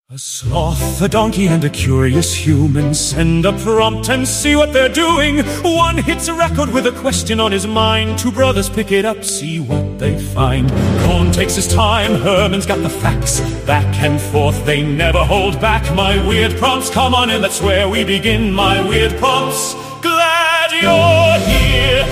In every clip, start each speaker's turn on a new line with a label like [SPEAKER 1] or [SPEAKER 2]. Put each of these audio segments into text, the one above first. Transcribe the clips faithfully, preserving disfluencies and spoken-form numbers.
[SPEAKER 1] A sloth, a donkey, and a curious human send a prompt and see what they're doing. One hits a record with a question on his mind. Two brothers pick it up, see what they find. Cohn takes his time, Herman's got the facts. Back and forth, they never hold back. My weird prompts, come on in, that's where we begin. My weird prompts, glad you're here.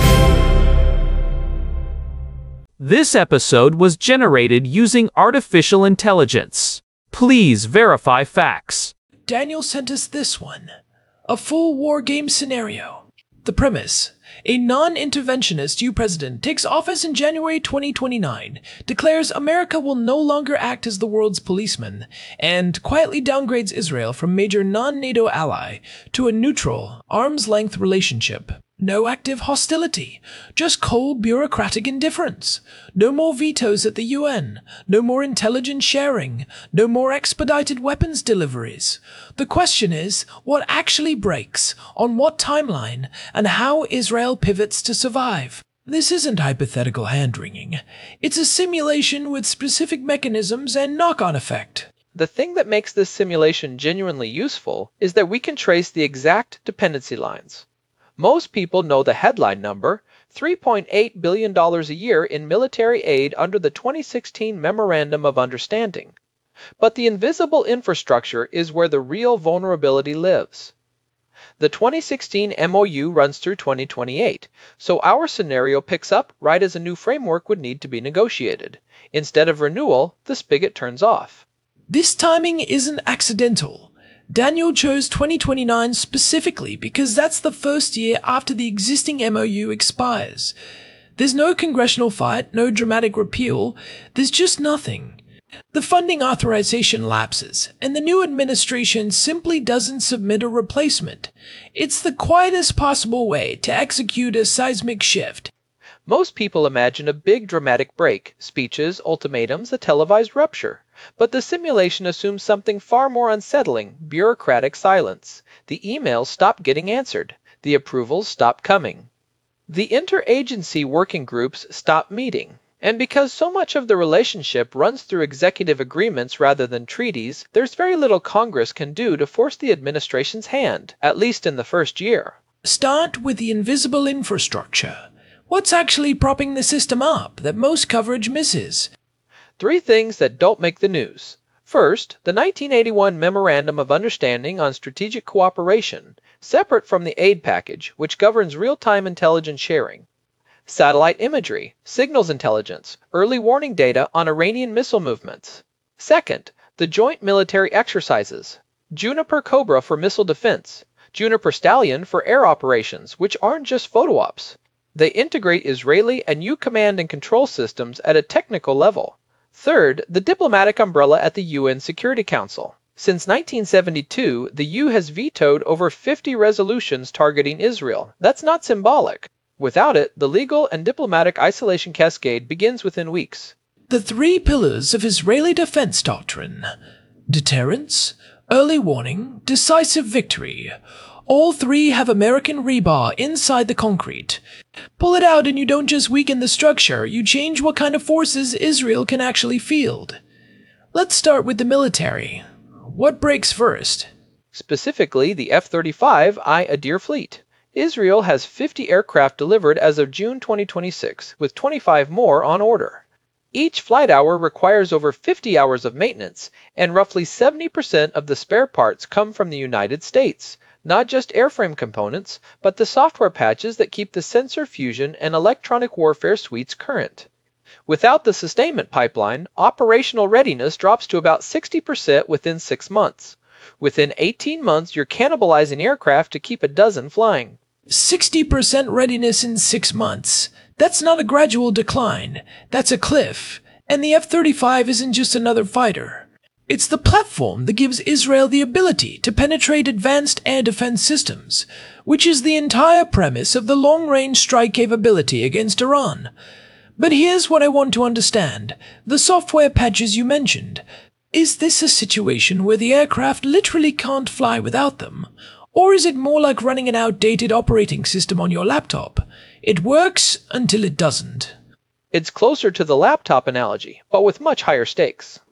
[SPEAKER 2] This episode was generated using artificial intelligence. Please verify facts.
[SPEAKER 3] Daniel sent us this one. A full war game scenario. The premise. A non-interventionist U president takes office in January twenty twenty-nine, declares America will no longer act as the world's policeman, and quietly downgrades Israel from major non-NATO ally to a neutral, arm's-length relationship. No active hostility, just cold bureaucratic indifference. No more vetoes at the U N, no more intelligence sharing, no more expedited weapons deliveries. The question is, what actually breaks, on what timeline, and how Israel pivots to survive? This isn't hypothetical hand-wringing. It's a simulation with specific mechanisms and knock-on effect.
[SPEAKER 4] The thing that makes this simulation genuinely useful is that we can trace the exact dependency lines. Most people know the headline number, three point eight billion dollars a year in military aid under the twenty sixteen Memorandum of Understanding. But the invisible infrastructure is where the real vulnerability lives. The twenty sixteen M O U runs through twenty twenty-eight, so our scenario picks up right as a new framework would need to be negotiated. Instead of renewal, the spigot turns off.
[SPEAKER 3] This timing isn't accidental. Daniel chose twenty twenty-nine specifically because that's the first year after the existing M O U expires. There's no congressional fight, no dramatic repeal, there's just nothing. The funding authorization lapses, and the new administration simply doesn't submit a replacement. It's the quietest possible way to execute a seismic shift.
[SPEAKER 4] Most people imagine a big dramatic break, speeches, ultimatums, a televised rupture. But the simulation assumes something far more unsettling, bureaucratic silence. The emails stop getting answered. The approvals stop coming. The interagency working groups stop meeting. And because so much of the relationship runs through executive agreements rather than treaties, there's very little Congress can do to force the administration's hand, at least in the first year.
[SPEAKER 3] Start with the invisible infrastructure. What's actually propping the system up that most coverage misses?
[SPEAKER 4] Three things that don't make the news. First, the nineteen eighty-one Memorandum of Understanding on Strategic Cooperation, separate from the aid package, which governs real-time intelligence sharing. Satellite imagery, signals intelligence, early warning data on Iranian missile movements. Second, the joint military exercises. Juniper Cobra for missile defense, Juniper Stallion for air operations, which aren't just photo ops. They integrate Israeli and U command and control systems at a technical level. Third, the diplomatic umbrella at the U N Security Council. Since nineteen seventy-two, the U has vetoed over fifty resolutions targeting Israel. That's not symbolic. Without it, the legal and diplomatic isolation cascade begins within weeks.
[SPEAKER 3] The three pillars of Israeli defense doctrine. Deterrence, early warning, decisive victory. All three have American rebar inside the concrete. Pull it out and you don't just weaken the structure, you change what kind of forces Israel can actually field. Let's start with the military. What breaks first?
[SPEAKER 4] Specifically, the F thirty-five I Adir fleet. Israel has fifty aircraft delivered as of June twenty twenty-six, with twenty-five more on order. Each flight hour requires over fifty hours of maintenance, and roughly seventy percent of the spare parts come from the United States. Not just airframe components, but the software patches that keep the sensor fusion and electronic warfare suites current. Without the sustainment pipeline, operational readiness drops to about sixty percent within six months. Within eighteen months, you're cannibalizing aircraft to keep a dozen flying.
[SPEAKER 3] sixty percent readiness in six months. That's not a gradual decline. That's a cliff. And the F thirty-five isn't just another fighter. It's the platform that gives Israel the ability to penetrate advanced air defense systems, which is the entire premise of the long-range strike capability against Iran. But here's what I want to understand. The software patches you mentioned. Is this a situation where the aircraft literally can't fly without them? Or is it more like running an outdated operating system on your laptop? It works until it doesn't.
[SPEAKER 4] It's closer to the laptop analogy, but with much higher stakes.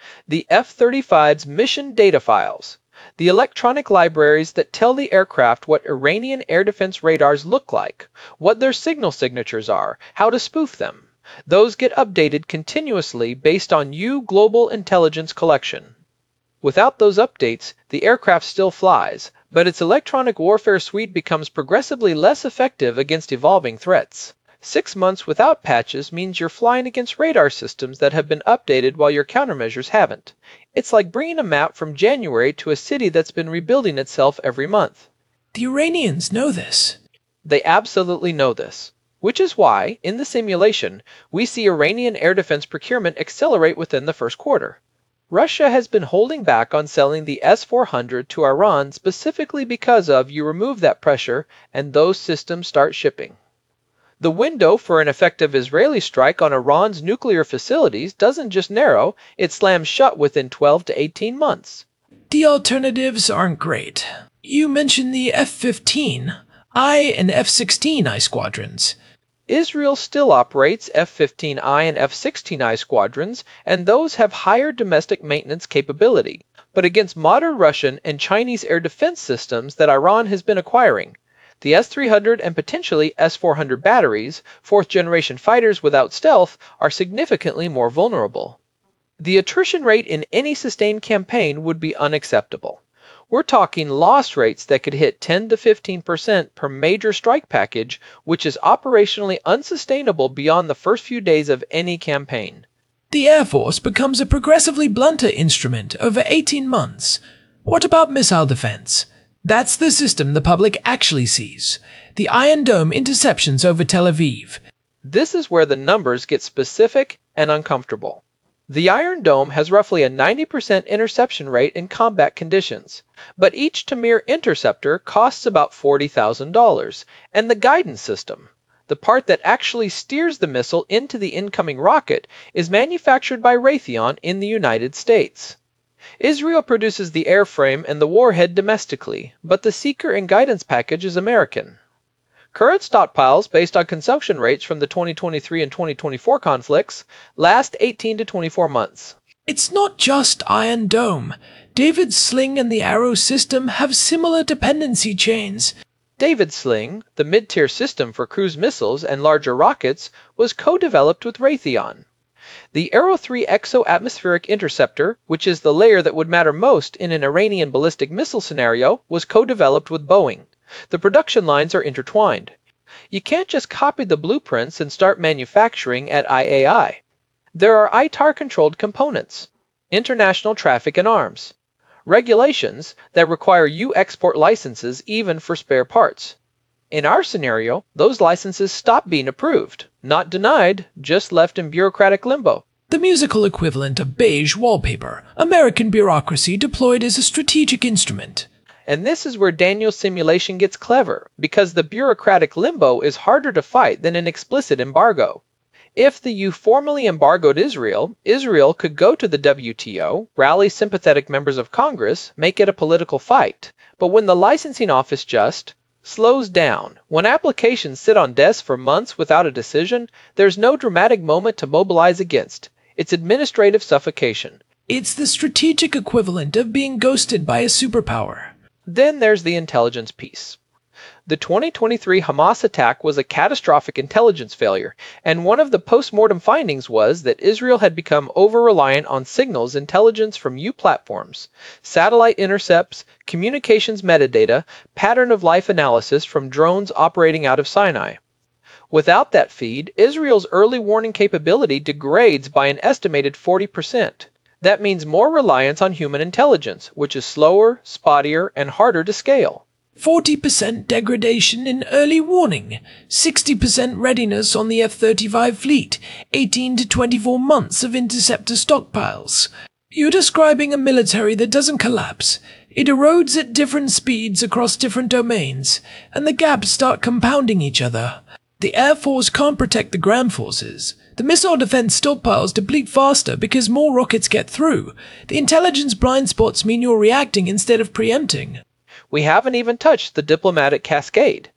[SPEAKER 4] The F thirty-five's mission data files, the electronic libraries that tell the aircraft what Iranian air defense radars look like, what their signal signatures are, how to spoof them. Those get updated continuously based on U Global Intelligence Collection. Without those updates, the aircraft still flies, but its electronic warfare suite becomes progressively less effective against evolving threats. Six months without patches means you're flying against radar systems that have been updated while your countermeasures haven't. It's like bringing a map from January to a city that's been rebuilding itself every month.
[SPEAKER 3] The Iranians know this.
[SPEAKER 4] They absolutely know this, which is why, in the simulation, we see Iranian air defense procurement accelerate within the first quarter. Russia has been holding back on selling the S four hundred to Iran specifically because of you remove that pressure and those systems start shipping. The window for an effective Israeli strike on Iran's nuclear facilities doesn't just narrow, it slams shut within twelve to eighteen months.
[SPEAKER 3] The alternatives aren't great. You mentioned the F fifteen I and F sixteen I squadrons.
[SPEAKER 4] Israel still operates F fifteen I and F sixteen I squadrons, and those have higher domestic maintenance capability. But against modern Russian and Chinese air defense systems that Iran has been acquiring, the S three hundred and potentially S four hundred batteries, fourth-generation fighters without stealth, are significantly more vulnerable. The attrition rate in any sustained campaign would be unacceptable. We're talking loss rates that could hit ten to fifteen percent per major strike package, which is operationally unsustainable beyond the first few days of any campaign.
[SPEAKER 3] The Air Force becomes a progressively blunter instrument over eighteen months. What about missile defense? That's the system the public actually sees. The Iron Dome interceptions over Tel Aviv.
[SPEAKER 4] This is where the numbers get specific and uncomfortable. The Iron Dome has roughly a ninety percent interception rate in combat conditions, but each Tamir interceptor costs about forty thousand dollars, and the guidance system, the part that actually steers the missile into the incoming rocket, is manufactured by Raytheon in the United States. Israel produces the airframe and the warhead domestically, but the seeker and guidance package is American. Current stockpiles, based on consumption rates from the twenty twenty-three and twenty twenty-four conflicts, last eighteen to twenty-four months.
[SPEAKER 3] It's not just Iron Dome. David's Sling and the Arrow system have similar dependency chains.
[SPEAKER 4] David's Sling, the mid-tier system for cruise missiles and larger rockets, was co-developed with Raytheon. The Arrow three exo-atmospheric interceptor, which is the layer that would matter most in an Iranian ballistic missile scenario, was co-developed with Boeing. The production lines are intertwined. You can't just copy the blueprints and start manufacturing at I A I. There are I T A R-controlled components, international traffic in arms, regulations that require you export licenses even for spare parts. In our scenario, those licenses stop being approved, not denied, just left in bureaucratic limbo.
[SPEAKER 3] The musical equivalent of beige wallpaper, American bureaucracy deployed as a strategic instrument.
[SPEAKER 4] And this is where Daniel's simulation gets clever, because the bureaucratic limbo is harder to fight than an explicit embargo. If the U formally embargoed Israel, Israel could go to the W T O, rally sympathetic members of Congress, make it a political fight. But when the licensing office just slows down, when applications sit on desks for months without a decision, there's no dramatic moment to mobilize against. It's administrative suffocation.
[SPEAKER 3] It's the strategic equivalent of being ghosted by a superpower.
[SPEAKER 4] Then there's the intelligence piece. The twenty twenty-three Hamas attack was a catastrophic intelligence failure, and one of the post-mortem findings was that Israel had become over-reliant on signals intelligence from U platforms, satellite intercepts, communications metadata, pattern of life analysis from drones operating out of Sinai. Without that feed, Israel's early warning capability degrades by an estimated forty percent. That means more reliance on human intelligence, which is slower, spottier, and harder to scale.
[SPEAKER 3] forty percent degradation in early warning, sixty percent readiness on the F thirty-five fleet, eighteen to twenty-four months of interceptor stockpiles. You're describing a military that doesn't collapse. It erodes at different speeds across different domains, and the gaps start compounding each other. The Air Force can't protect the ground forces. The missile defense stockpiles deplete faster because more rockets get through. The intelligence blind spots mean you're reacting instead of preempting.
[SPEAKER 4] We haven't even touched the diplomatic cascade.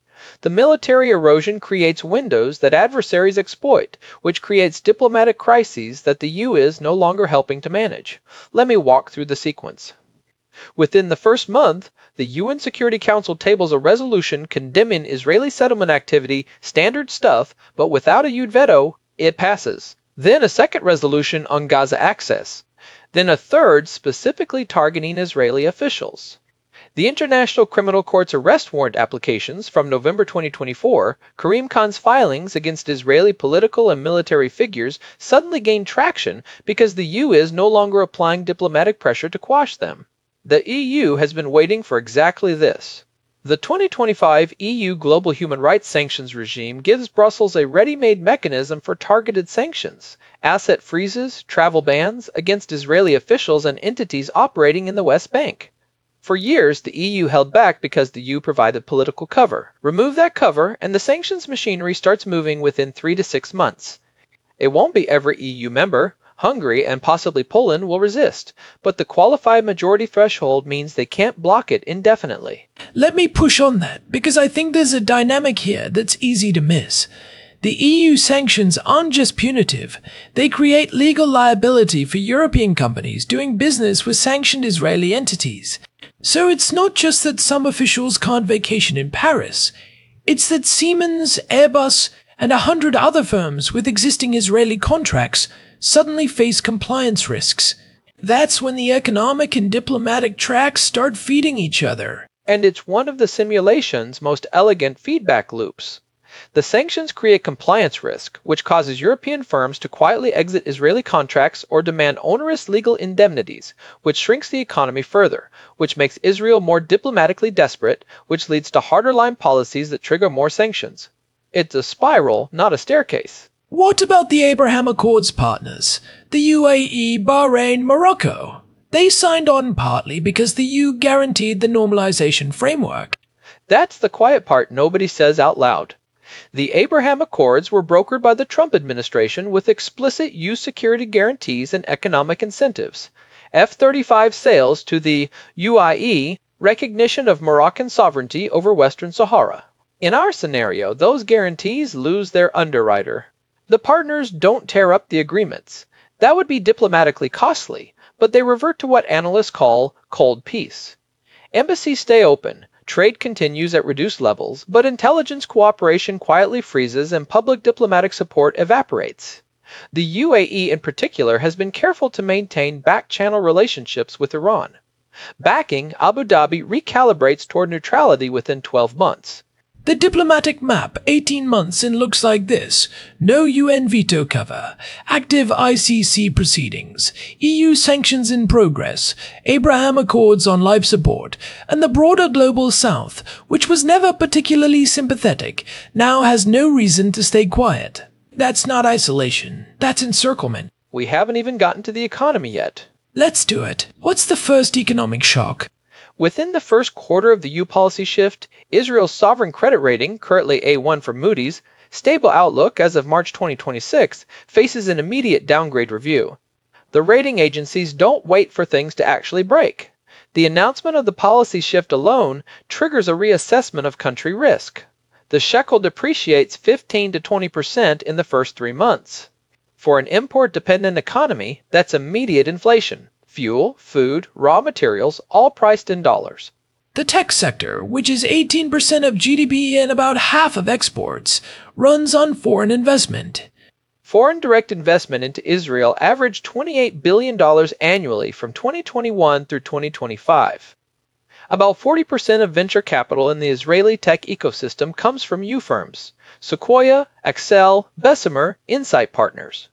[SPEAKER 4] The military erosion creates windows that adversaries exploit, which creates diplomatic crises that the U S is no longer helping to manage. Let me walk through the sequence. Within the first month, the U N Security Council tables a resolution condemning Israeli settlement activity, standard stuff, but without a U N veto, it passes. Then a second resolution on Gaza access. Then a third specifically targeting Israeli officials. The International Criminal Court's arrest warrant applications from November twenty twenty-four, Karim Khan's filings against Israeli political and military figures suddenly gained traction because the U S is no longer applying diplomatic pressure to quash them. The E U has been waiting for exactly this. The twenty twenty-five E U Global Human Rights Sanctions regime gives Brussels a ready-made mechanism for targeted sanctions, asset freezes, travel bans against Israeli officials and entities operating in the West Bank. For years, the E U held back because the E U provided political cover. Remove that cover, and the sanctions machinery starts moving within three to six months. It won't be every E U member. Hungary and possibly Poland will resist, but the qualified majority threshold means they can't block it indefinitely.
[SPEAKER 3] Let me push on that, because I think there's a dynamic here that's easy to miss. The E U sanctions aren't just punitive. They create legal liability for European companies doing business with sanctioned Israeli entities. So it's not just that some officials can't vacation in Paris. It's that Siemens, Airbus, and a hundred other firms with existing Israeli contracts suddenly face compliance risks. That's when the economic and diplomatic tracks start feeding each other.
[SPEAKER 4] And it's one of the simulation's most elegant feedback loops. The sanctions create compliance risk, which causes European firms to quietly exit Israeli contracts or demand onerous legal indemnities, which shrinks the economy further, which makes Israel more diplomatically desperate, which leads to harder-line policies that trigger more sanctions. It's a spiral, not a staircase.
[SPEAKER 3] What about the Abraham Accords partners? The U A E, Bahrain, Morocco? They signed on partly because the E U guaranteed the normalization framework.
[SPEAKER 4] That's the quiet part nobody says out loud. The Abraham Accords were brokered by the Trump administration with explicit U S security guarantees and economic incentives. F thirty-five sales to the U A E, recognition of Moroccan sovereignty over Western Sahara. In our scenario, those guarantees lose their underwriter. The partners don't tear up the agreements. That would be diplomatically costly, but they revert to what analysts call cold peace. Embassies stay open, trade continues at reduced levels, but intelligence cooperation quietly freezes and public diplomatic support evaporates. The U A E in particular has been careful to maintain back-channel relationships with Iran. Backing, Abu Dhabi recalibrates toward neutrality within twelve months.
[SPEAKER 3] The diplomatic map, eighteen months in, looks like this. No U N veto cover, active I C C proceedings, E U sanctions in progress, Abraham Accords on life support, and the broader global south, which was never particularly sympathetic, now has no reason to stay quiet. That's not isolation, that's encirclement.
[SPEAKER 4] We haven't even gotten to the economy yet.
[SPEAKER 3] Let's do it. What's the first economic shock?
[SPEAKER 4] Within the first quarter of the E U policy shift, Israel's sovereign credit rating, currently A one from Moody's, stable outlook as of March twenty twenty-six, faces an immediate downgrade review. The rating agencies don't wait for things to actually break. The announcement of the policy shift alone triggers a reassessment of country risk. The shekel depreciates fifteen to twenty percent in the first three months. For an import-dependent economy, that's immediate inflation. Fuel, food, raw materials, all priced in dollars.
[SPEAKER 3] The tech sector, which is eighteen percent of G D P and about half of exports, runs on foreign investment.
[SPEAKER 4] Foreign direct investment into Israel averaged twenty-eight billion dollars annually from twenty twenty-one through twenty twenty-five. About forty percent of venture capital in the Israeli tech ecosystem comes from U firms: Sequoia, Accel, Bessemer, Insight Partners.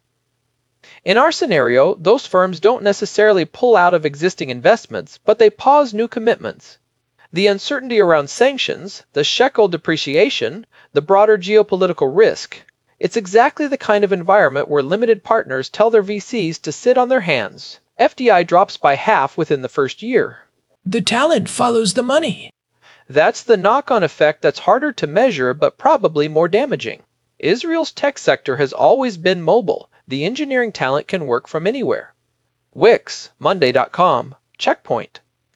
[SPEAKER 4] In our scenario, those firms don't necessarily pull out of existing investments, but they pause new commitments. The uncertainty around sanctions, the shekel depreciation, the broader geopolitical risk, it's exactly the kind of environment where limited partners tell their V Cs to sit on their hands. F D I drops by half within the first year.
[SPEAKER 3] The talent follows the money.
[SPEAKER 4] That's the knock-on effect that's harder to measure but probably more damaging. Israel's tech sector has always been mobile. The engineering talent can work from anywhere. Wix, Monday dot com, Checkpoint.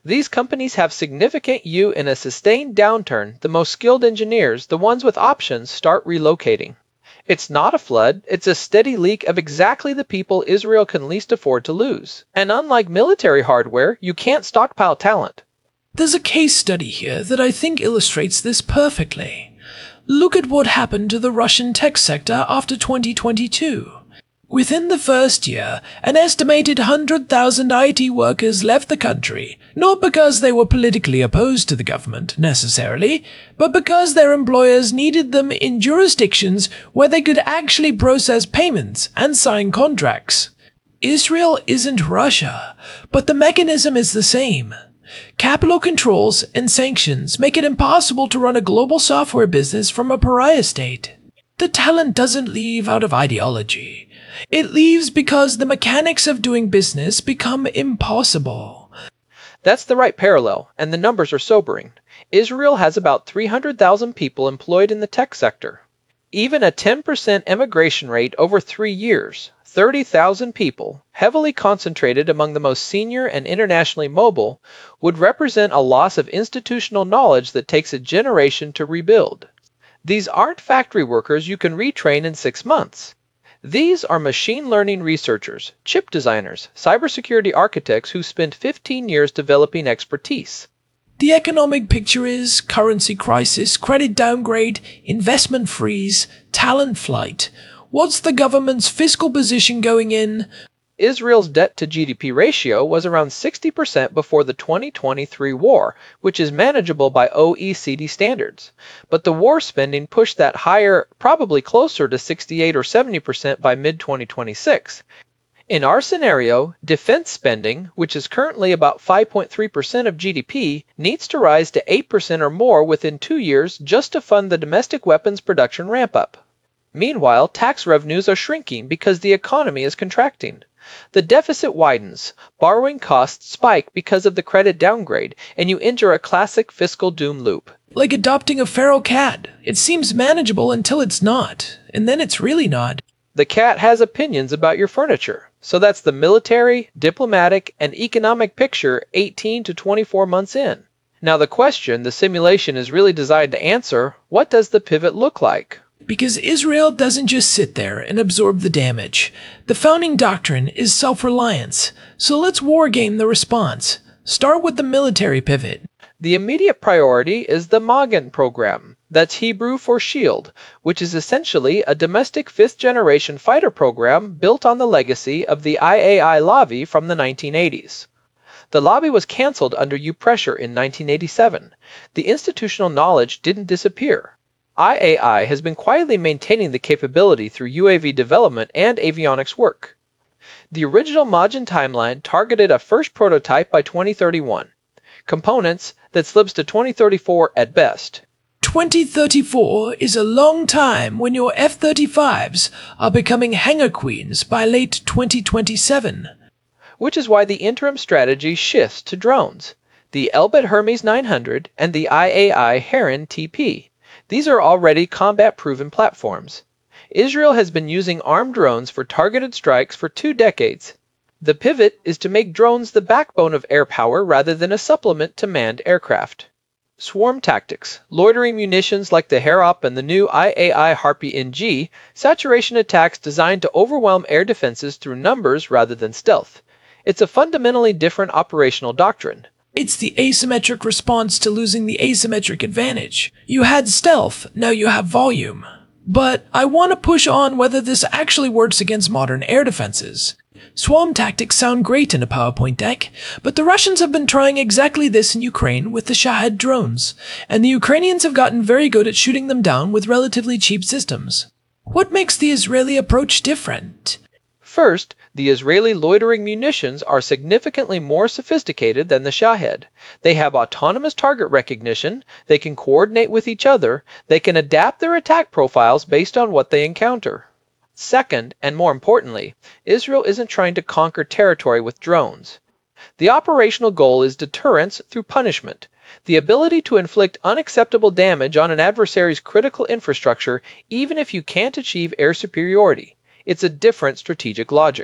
[SPEAKER 4] These companies have significant U in a sustained downturn. The most skilled engineers, the ones with options, start relocating. It's not a flood, it's a steady leak of exactly the people Israel can least afford to lose. And unlike military hardware, you can't stockpile talent.
[SPEAKER 3] There's a case study here that I think illustrates this perfectly. Look at what happened to the Russian tech sector after twenty twenty-two. Within the first year, an estimated one hundred thousand I T workers left the country, not because they were politically opposed to the government, necessarily, but because their employers needed them in jurisdictions where they could actually process payments and sign contracts. Israel isn't Russia, but the mechanism is the same. Capital controls and sanctions make it impossible to run a global software business from a pariah state. The talent doesn't leave out of ideology. It leaves because the mechanics of doing business become impossible.
[SPEAKER 4] That's the right parallel, and the numbers are sobering. Israel has about three hundred thousand people employed in the tech sector. Even a ten percent emigration rate over three years, thirty thousand people, heavily concentrated among the most senior and internationally mobile, would represent a loss of institutional knowledge that takes a generation to rebuild. These aren't factory workers you can retrain in six months. These are machine learning researchers, chip designers, cybersecurity architects who spent fifteen years developing expertise.
[SPEAKER 3] The economic picture is currency crisis, credit downgrade, investment freeze, talent flight. What's the government's fiscal position going in?
[SPEAKER 4] Israel's debt to G D P ratio was around sixty percent before the twenty twenty-three war, which is manageable by O E C D standards. But the war spending pushed that higher, probably closer to sixty-eight or seventy percent by mid twenty twenty-six. In our scenario, defense spending, which is currently about five point three percent of G D P, needs to rise to eight percent or more within two years just to fund the domestic weapons production ramp-up. Meanwhile, tax revenues are shrinking because the economy is contracting. The deficit widens, borrowing costs spike because of the credit downgrade, and you enter a classic fiscal doom loop.
[SPEAKER 3] Like adopting a feral cat. It seems manageable until it's not, and then it's really not.
[SPEAKER 4] The cat has opinions about your furniture. So that's the military, diplomatic, and economic picture eighteen to twenty-four months in. Now the question the simulation is really designed to answer, what does the pivot look like?
[SPEAKER 3] Because Israel doesn't just sit there and absorb the damage. The founding doctrine is self-reliance. So let's wargame the response. Start with the military pivot.
[SPEAKER 4] The immediate priority is the Magen program. That's Hebrew for shield, which is essentially a domestic fifth-generation fighter program built on the legacy of the I A I Lavi from the nineteen eighties. The Lavi was canceled under U pressure in nineteen eighty-seven. The institutional knowledge didn't disappear. I A I has been quietly maintaining the capability through U A V development and avionics work. The original Magen timeline targeted a first prototype by twenty thirty-one. Components that slips to twenty thirty-four at best.
[SPEAKER 3] twenty thirty-four is a long time when your F thirty-fives are becoming hangar queens by late twenty twenty-seven.
[SPEAKER 4] Which is why the interim strategy shifts to drones. The Elbit Hermes nine hundred and the I A I Heron T P. These are already combat-proven platforms. Israel has been using armed drones for targeted strikes for two decades. The pivot is to make drones the backbone of air power rather than a supplement to manned aircraft. Swarm tactics, loitering munitions like the Harop and the new I A I Harpy N G, saturation attacks designed to overwhelm air defenses through numbers rather than stealth. It's a fundamentally different operational doctrine.
[SPEAKER 3] It's the asymmetric response to losing the asymmetric advantage. You had stealth, now you have volume. But I want to push on whether this actually works against modern air defenses. Swarm tactics sound great in a PowerPoint deck, but the Russians have been trying exactly this in Ukraine with the Shahed drones, and the Ukrainians have gotten very good at shooting them down with relatively cheap systems. What makes the Israeli approach different?
[SPEAKER 4] First, the Israeli loitering munitions are significantly more sophisticated than the Shahed. They have autonomous target recognition, they can coordinate with each other, they can adapt their attack profiles based on what they encounter. Second, and more importantly, Israel isn't trying to conquer territory with drones. The operational goal is deterrence through punishment, the ability to inflict unacceptable damage on an adversary's critical infrastructure even if you can't achieve air superiority. It's a different strategic logic.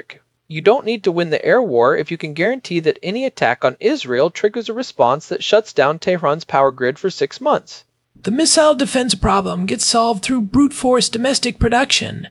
[SPEAKER 4] You don't need to win the air war if you can guarantee that any attack on Israel triggers a response that shuts down Tehran's power grid for six months.
[SPEAKER 3] The missile defense problem gets solved through brute force domestic production.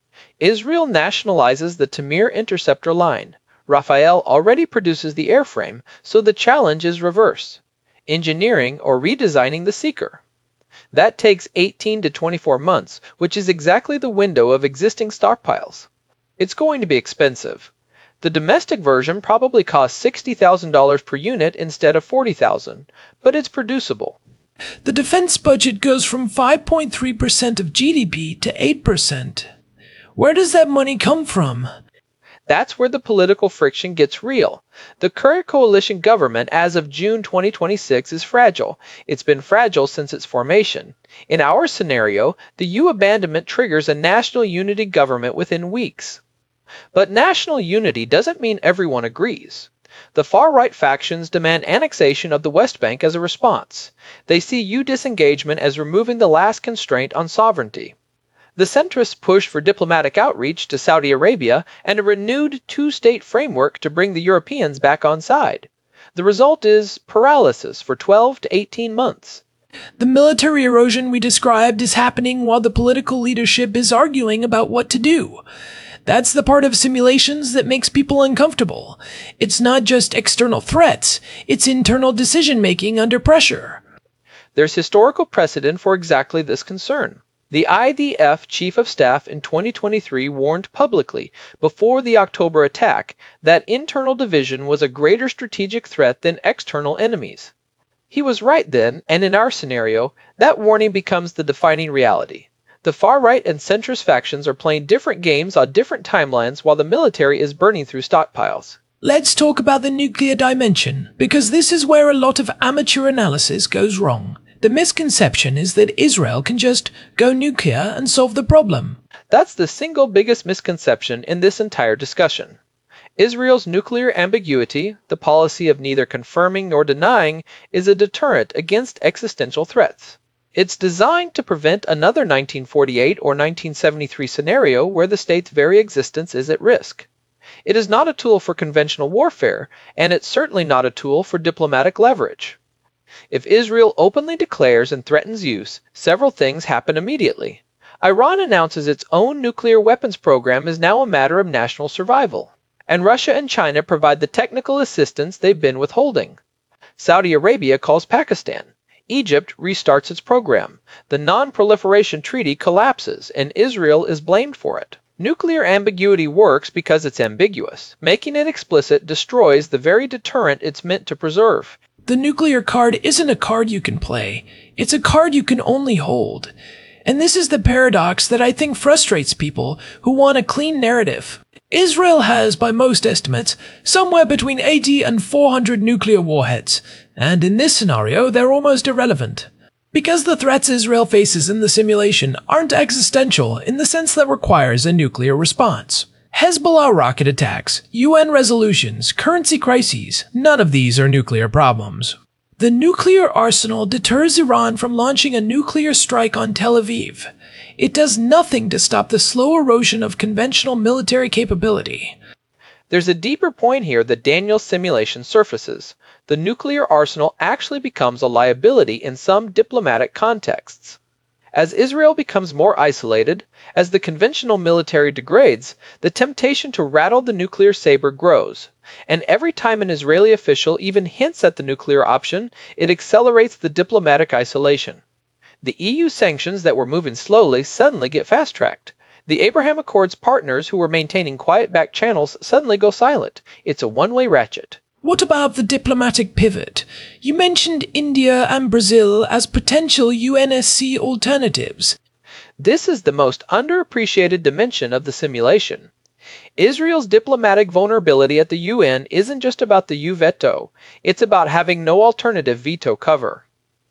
[SPEAKER 4] Israel nationalizes the Tamir interceptor line. Rafael already produces the airframe, so the challenge is reverse: engineering or redesigning the seeker. That takes eighteen to twenty-four months, which is exactly the window of existing stockpiles. It's going to be expensive. The domestic version probably costs sixty thousand dollars per unit instead of forty thousand dollars, but it's producible.
[SPEAKER 3] The defense budget goes from five point three percent of G D P to eight percent. Where does that money come from?
[SPEAKER 4] That's where the political friction gets real. The current coalition government as of June twenty twenty-six is fragile. It's been fragile since its formation. In our scenario, the U abandonment triggers a national unity government within weeks. But national unity doesn't mean everyone agrees. The far-right factions demand annexation of the West Bank as a response. They see U disengagement as removing the last constraint on sovereignty. The centrists push for diplomatic outreach to Saudi Arabia and a renewed two-state framework to bring the Europeans back on side. The result is paralysis for twelve to eighteen months.
[SPEAKER 3] The military erosion we described is happening while the political leadership is arguing about what to do. That's the part of simulations that makes people uncomfortable. It's not just external threats, it's internal decision-making under pressure.
[SPEAKER 4] There's historical precedent for exactly this concern. The I D F Chief of Staff in twenty twenty-three warned publicly, before the October attack, that internal division was a greater strategic threat than external enemies. He was right then, and in our scenario, that warning becomes the defining reality. The far-right and centrist factions are playing different games on different timelines while the military is burning through stockpiles.
[SPEAKER 3] Let's talk about the nuclear dimension, because this is where a lot of amateur analysis goes wrong. The misconception is that Israel can just go nuclear and solve the problem.
[SPEAKER 4] That's the single biggest misconception in this entire discussion. Israel's nuclear ambiguity, the policy of neither confirming nor denying, is a deterrent against existential threats. It's designed to prevent another nineteen forty-eight or nineteen seventy-three scenario where the state's very existence is at risk. It is not a tool for conventional warfare, and it's certainly not a tool for diplomatic leverage. If Israel openly declares and threatens use, several things happen immediately. Iran announces its own nuclear weapons program is now a matter of national survival, and Russia and China provide the technical assistance they've been withholding. Saudi Arabia calls Pakistan. Egypt restarts its program. The Non-Proliferation Treaty collapses, and Israel is blamed for it. Nuclear ambiguity works because it's ambiguous. Making it explicit destroys the very deterrent it's meant to preserve.
[SPEAKER 3] The nuclear card isn't a card you can play. It's a card you can only hold. And this is the paradox that I think frustrates people who want a clean narrative. Israel has, by most estimates, somewhere between eighty and four hundred nuclear warheads, and in this scenario they're almost irrelevant. Because the threats Israel faces in the simulation aren't existential in the sense that requires a nuclear response. Hezbollah rocket attacks, U N resolutions, currency crises, none of these are nuclear problems. The nuclear arsenal deters Iran from launching a nuclear strike on Tel Aviv. It does nothing to stop the slow erosion of conventional military capability.
[SPEAKER 4] There's a deeper point here that Daniel's simulation surfaces. The nuclear arsenal actually becomes a liability in some diplomatic contexts. As Israel becomes more isolated, as the conventional military degrades, the temptation to rattle the nuclear saber grows. And every time an Israeli official even hints at the nuclear option, it accelerates the diplomatic isolation. The E U sanctions that were moving slowly suddenly get fast-tracked. The Abraham Accords partners who were maintaining quiet back channels suddenly go silent. It's a one-way ratchet.
[SPEAKER 3] What about the diplomatic pivot? You mentioned India and Brazil as potential U N S C alternatives.
[SPEAKER 4] This is the most underappreciated dimension of the simulation. Israel's diplomatic vulnerability at the U N isn't just about the U veto, it's about having no alternative veto cover.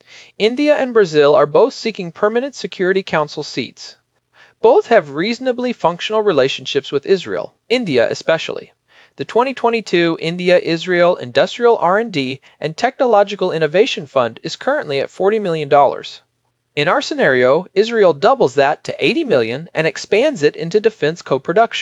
[SPEAKER 4] India and Brazil are both seeking permanent Security Council seats. Both have reasonably functional relationships with Israel, India especially. The twenty twenty-two India-Israel Industrial R and D and Technological Innovation Fund is currently at forty million dollars. In our scenario, Israel doubles that to eighty million dollars and expands it into defense co-production.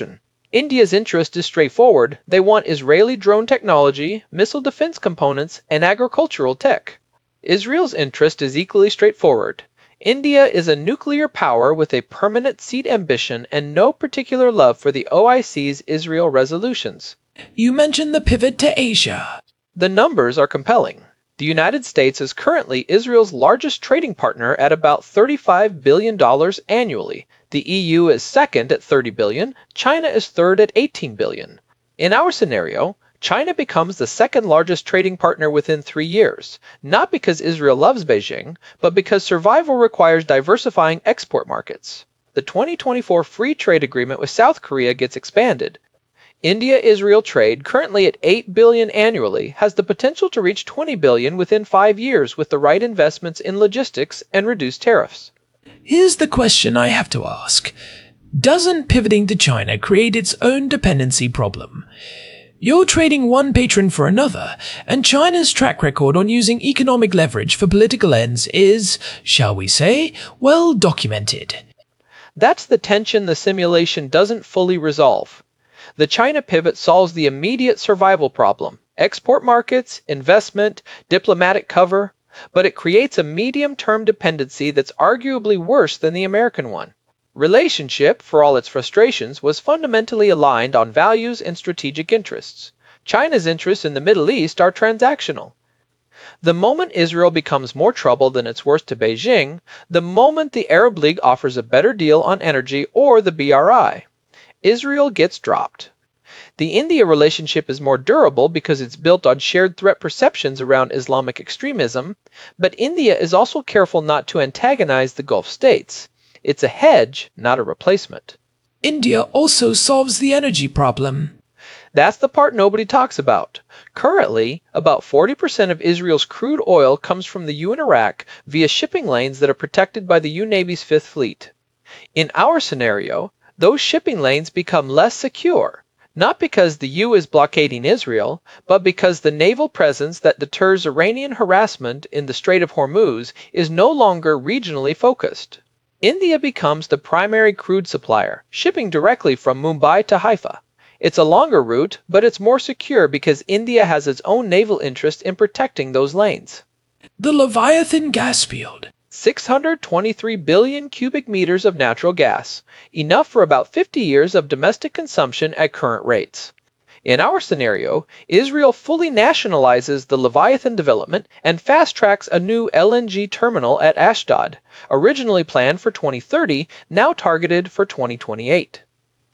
[SPEAKER 4] India's interest is straightforward. They want Israeli drone technology, missile defense components, and agricultural tech. Israel's interest is equally straightforward. India is a nuclear power with a permanent seat ambition and no particular love for the O I C's Israel resolutions.
[SPEAKER 3] You mentioned the pivot to Asia.
[SPEAKER 4] The numbers are compelling. The United States is currently Israel's largest trading partner at about thirty-five billion dollars annually. The E U is second at thirty billion dollars, China is third at eighteen billion dollars. In our scenario, China becomes the second largest trading partner within three years, not because Israel loves Beijing, but because survival requires diversifying export markets. The twenty twenty-four free trade agreement with South Korea gets expanded. India-Israel trade, currently at eight billion dollars annually, has the potential to reach twenty billion dollars within five years with the right investments in logistics and reduced tariffs.
[SPEAKER 3] Here's the question I have to ask. Doesn't pivoting to China create its own dependency problem? You're trading one patron for another, and China's track record on using economic leverage for political ends is, shall we say, well documented.
[SPEAKER 4] That's the tension the simulation doesn't fully resolve. The China pivot solves the immediate survival problem, export markets, investment, diplomatic cover, but it creates a medium-term dependency that's arguably worse than the American one. Relationship, for all its frustrations, was fundamentally aligned on values and strategic interests. China's interests in the Middle East are transactional. The moment Israel becomes more trouble than it's worth to Beijing, the moment the Arab League offers a better deal on energy or the B R I, Israel gets dropped. The India relationship is more durable because it's built on shared threat perceptions around Islamic extremism, but India is also careful not to antagonize the Gulf states. It's a hedge, not a replacement.
[SPEAKER 3] India also solves the energy problem.
[SPEAKER 4] That's the part nobody talks about. Currently, about forty percent of Israel's crude oil comes from the U N Iraq via shipping lanes that are protected by the U Navy's Fifth Fleet. In our scenario, those shipping lanes become less secure, not because the U is blockading Israel, but because the naval presence that deters Iranian harassment in the Strait of Hormuz is no longer regionally focused. India becomes the primary crude supplier, shipping directly from Mumbai to Haifa. It's a longer route, but it's more secure because India has its own naval interest in protecting those lanes.
[SPEAKER 3] The Leviathan gas field.
[SPEAKER 4] six hundred twenty-three billion cubic meters of natural gas, enough for about fifty years of domestic consumption at current rates. In our scenario, Israel fully nationalizes the Leviathan development and fast-tracks a new L N G terminal at Ashdod, originally planned for twenty thirty, now targeted for twenty twenty-eight.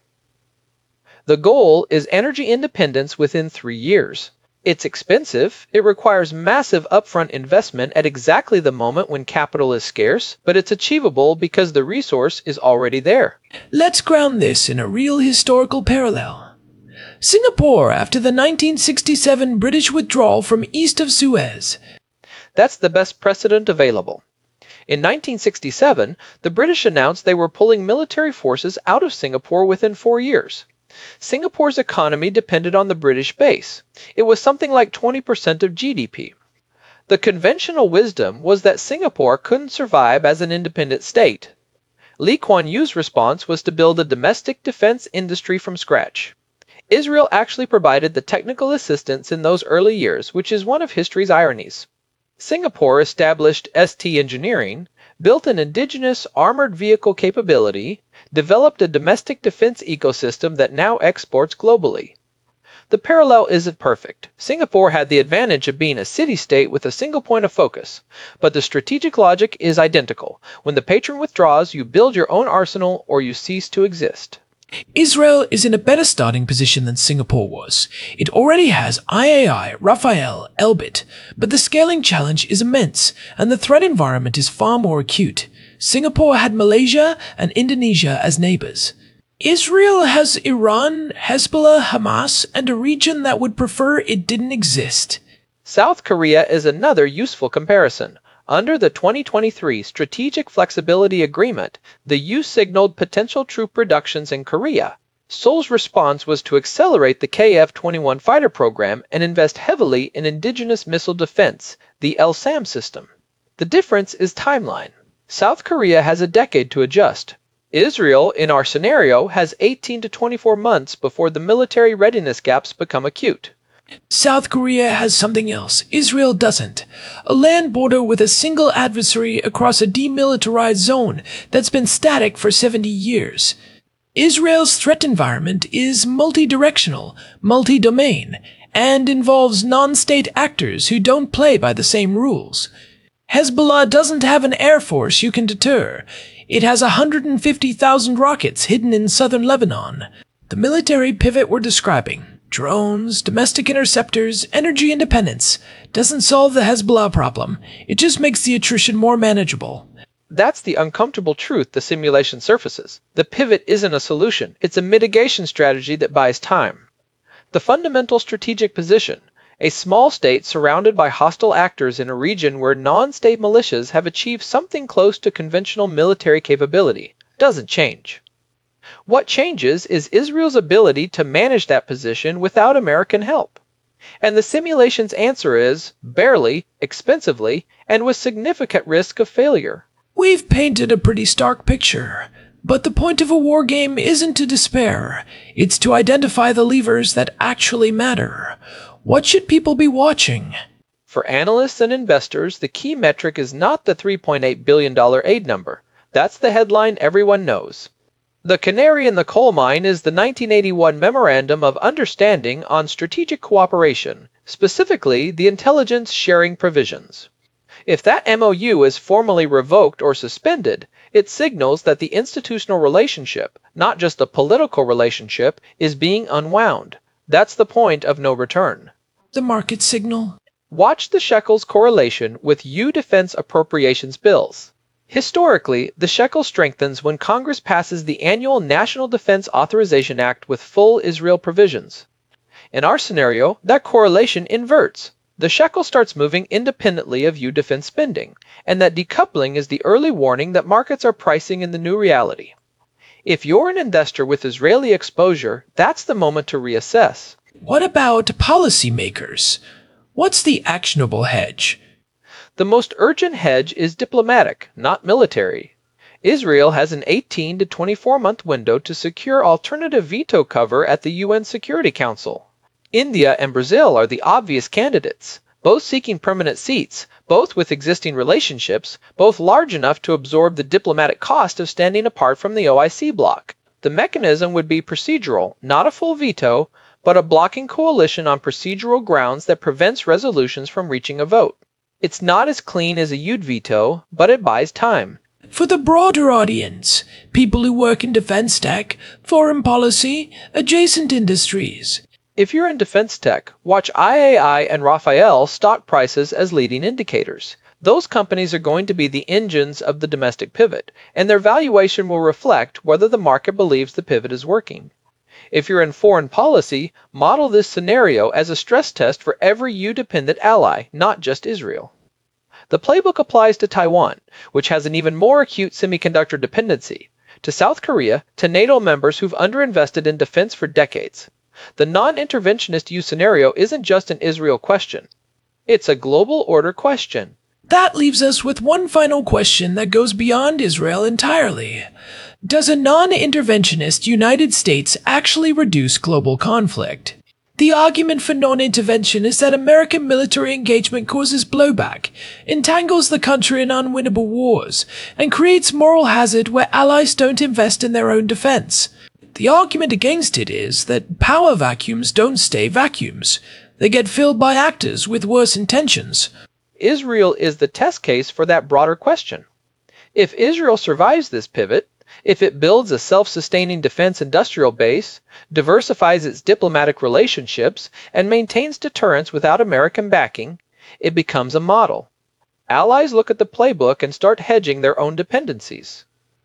[SPEAKER 4] The goal is energy independence within three years. It's expensive, it requires massive upfront investment at exactly the moment when capital is scarce, but it's achievable because the resource is already there.
[SPEAKER 3] Let's ground this in a real historical parallel. Singapore after the nineteen sixty-seven British withdrawal from east of Suez.
[SPEAKER 4] That's the best precedent available. In nineteen sixty-seven, the British announced they were pulling military forces out of Singapore within four years. Singapore's economy depended on the British base. It was something like twenty percent of G D P. The conventional wisdom was that Singapore couldn't survive as an independent state. Lee Kuan Yew's response was to build a domestic defense industry from scratch. Israel actually provided the technical assistance in those early years, which is one of history's ironies. Singapore established S T Engineering, built an indigenous armored vehicle capability, developed a domestic defense ecosystem that now exports globally. The parallel isn't perfect. Singapore had the advantage of being a city-state with a single point of focus, but the strategic logic is identical. When the patron withdraws, you build your own arsenal or you cease to exist.
[SPEAKER 3] Israel is in a better starting position than Singapore was. It already has I A I, Rafael, Elbit, but the scaling challenge is immense, and the threat environment is far more acute. Singapore had Malaysia and Indonesia as neighbors. Israel has Iran, Hezbollah, Hamas, and a region that would prefer it didn't exist.
[SPEAKER 4] South Korea is another useful comparison. Under the twenty twenty-three Strategic Flexibility Agreement, the U S signaled potential troop reductions in Korea. Seoul's response was to accelerate the K F twenty-one fighter program and invest heavily in indigenous missile defense, the L SAM system. The difference is timeline. South Korea has a decade to adjust. Israel, in our scenario, has eighteen to twenty-four months before the military readiness gaps become acute.
[SPEAKER 3] South Korea has something else. Israel doesn't. A land border with a single adversary across a demilitarized zone that's been static for seventy years. Israel's threat environment is multi-directional, multi-domain, and involves non-state actors who don't play by the same rules. Hezbollah doesn't have an air force you can deter. It has one hundred fifty thousand rockets hidden in southern Lebanon. The military pivot we're describing, drones, domestic interceptors, energy independence, doesn't solve the Hezbollah problem. It just makes the attrition more manageable.
[SPEAKER 4] That's the uncomfortable truth the simulation surfaces. The pivot isn't a solution. It's a mitigation strategy that buys time. The fundamental strategic position, a small state surrounded by hostile actors in a region where non-state militias have achieved something close to conventional military capability, doesn't change. What changes is Israel's ability to manage that position without American help. And the simulation's answer is, barely, expensively, and with significant risk of failure.
[SPEAKER 3] We've painted a pretty stark picture, but the point of a war game isn't to despair. It's to identify the levers that actually matter. What should people be watching?
[SPEAKER 4] For analysts and investors, the key metric is not the three point eight billion dollars aid number. That's the headline everyone knows. The canary in the coal mine is the nineteen eighty-one Memorandum of Understanding on Strategic Cooperation, specifically the intelligence sharing provisions. If that M O U is formally revoked or suspended, it signals that the institutional relationship, not just a political relationship, is being unwound. That's the point of no return.
[SPEAKER 3] The market signal?
[SPEAKER 4] Watch the shekel's correlation with U defense appropriations bills. Historically, the shekel strengthens when Congress passes the annual National Defense Authorization Act with full Israel provisions. In our scenario, that correlation inverts. The shekel starts moving independently of U defense spending, and that decoupling is the early warning that markets are pricing in the new reality. If you're an investor with Israeli exposure, that's the moment to reassess.
[SPEAKER 3] What about policymakers? What's the actionable hedge?
[SPEAKER 4] The most urgent hedge is diplomatic, not military. Israel has an eighteen to twenty-four month window to secure alternative veto cover at the U N Security Council. India and Brazil are the obvious candidates, both seeking permanent seats, both with existing relationships, both large enough to absorb the diplomatic cost of standing apart from the O I C bloc. The mechanism would be procedural, not a full veto, but a blocking coalition on procedural grounds that prevents resolutions from reaching a vote. It's not as clean as a U D veto, but it buys time.
[SPEAKER 3] For the broader audience, people who work in defense tech, foreign policy, adjacent industries.
[SPEAKER 4] If you're in defense tech, watch I A I and Rafael stock prices as leading indicators. Those companies are going to be the engines of the domestic pivot, and their valuation will reflect whether the market believes the pivot is working. If you're in foreign policy, model this scenario as a stress test for every U-dependent ally, not just Israel. The playbook applies to Taiwan, which has an even more acute semiconductor dependency, to South Korea, to NATO members who've underinvested in defense for decades. The non-interventionist U scenario isn't just an Israel question. It's a global order question.
[SPEAKER 3] That leaves us with one final question that goes beyond Israel entirely. Does a non-interventionist United States actually reduce global conflict? The argument for non-intervention is that American military engagement causes blowback, entangles the country in unwinnable wars, and creates moral hazard where allies don't invest in their own defense. The argument against it is that power vacuums don't stay vacuums. They get filled by actors with worse intentions.
[SPEAKER 4] Israel is the test case for that broader question. If Israel survives this pivot, if it builds a self-sustaining defense industrial base, diversifies its diplomatic relationships, and maintains deterrence without American backing, it becomes a model. Allies look at the playbook and start hedging their own dependencies.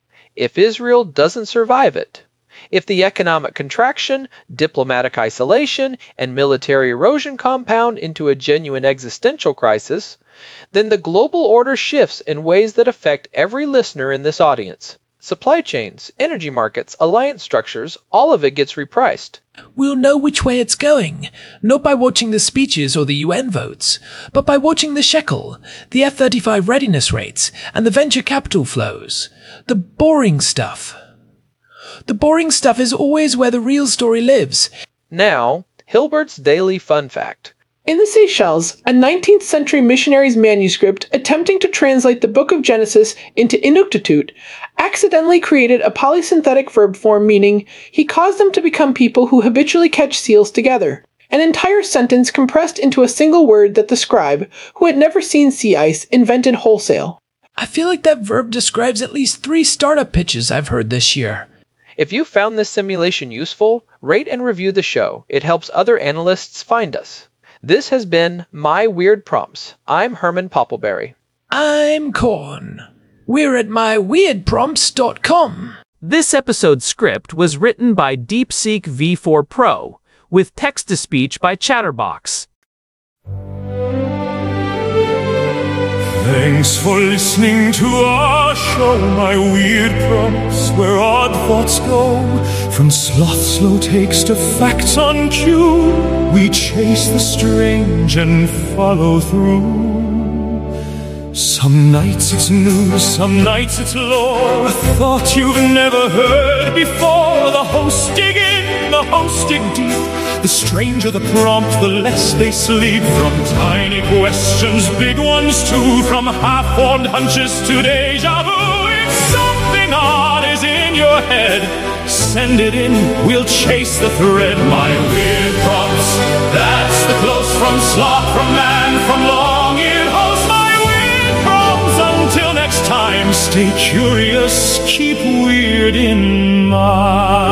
[SPEAKER 4] If Israel doesn't survive it, if the economic contraction, diplomatic isolation, and military erosion compound into a genuine existential crisis, then the global order shifts in ways that affect every listener in this audience. Supply chains, energy markets, alliance structures, all of it gets repriced.
[SPEAKER 3] We'll know which way it's going, not by watching the speeches or the U N votes, but by watching the shekel, the F thirty-five readiness rates, and the venture capital flows. The boring stuff. The boring stuff is always where the real story lives.
[SPEAKER 4] Now, Hilbert's Daily Fun Fact.
[SPEAKER 5] In the Seychelles, a nineteenth century missionary's manuscript attempting to translate the Book of Genesis into Inuktitut accidentally created a polysynthetic verb form meaning he caused them to become people who habitually catch seals together. An entire sentence compressed into a single word that the scribe, who had never seen sea ice, invented wholesale.
[SPEAKER 3] I feel like that verb describes at least three startup pitches I've heard this year.
[SPEAKER 4] If you found this simulation useful, rate and review the show. It helps other analysts find us. This has been My Weird Prompts. I'm Herman Poppleberry.
[SPEAKER 3] I'm Corn. We're at my weird prompts dot com.
[SPEAKER 2] This episode's script was written by DeepSeek V four Pro, with text-to-speech by Chatterbox.
[SPEAKER 1] Thanks for listening to our show, My Weird Prompts, where odd thoughts go. From sloth slow takes to facts on cue, we chase the strange and follow through. Some nights it's news, some nights it's lore, a thought you've never heard before. The hosts dig in, the hosts dig deep. The stranger the prompt, the less they sleep. From tiny questions, big ones too. From half-formed hunches to deja vu. If something odd is in your head, send it in, we'll chase the thread. My weird prompts, that's the close from sloth, from man, from long-eared host. My weird prompts, until next time, stay curious, keep weird in mind.